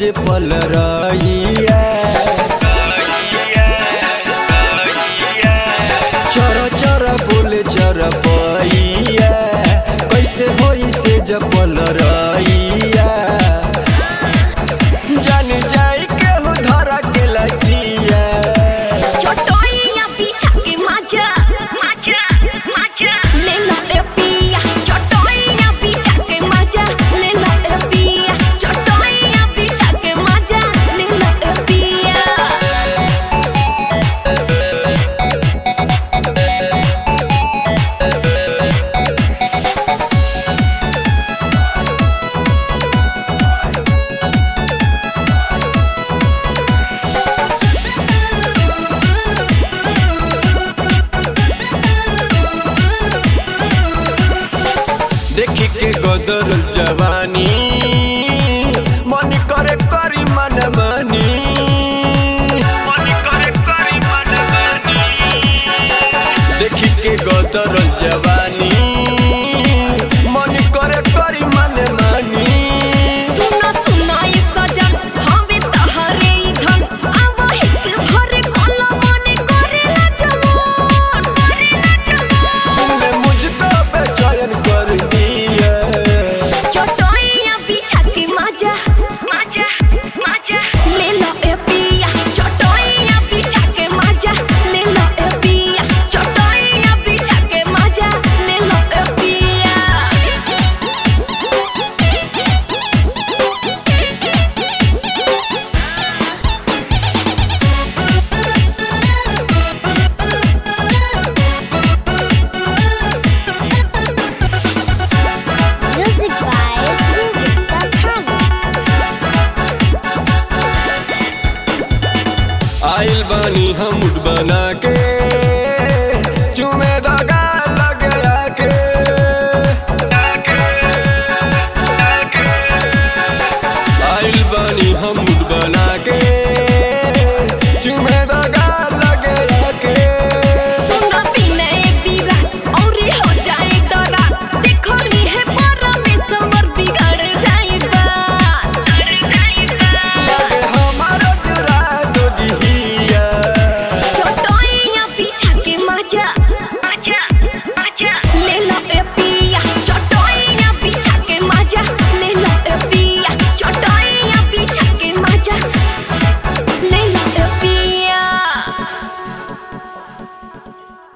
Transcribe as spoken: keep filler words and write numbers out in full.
जे पलरइया चर चर बोले चरपइया कैसे होई से जे पलरइया जान जाई केहू धरा के लजिया चटोइया पीछा के माजा माजा माजा ले लो ए पिया चटोइया पीछा के माजा ले लो ए पिया चटोइया पीछा के माजा ले लो ए पिया देखी के गदर जवानी मन करे करी मन मानी मन करे करी मन मानी देखी के गदर जवानी मन करे करी मन मानी सुना सुना ये सजन हवे तहरे धन अब एक भरे कोला मन करेला जवान करेला जवान तुमने मुझको बेचैन कर दिया चटोइया पीछा के माजा माजा माजा ले लो ए पिया चटोइया पीछा के माजा ले लो ए पिया चटोइया पीछा के माजा ले लो ए पिया Music by Dhruv Khan. आइल बानी हम उठ बना के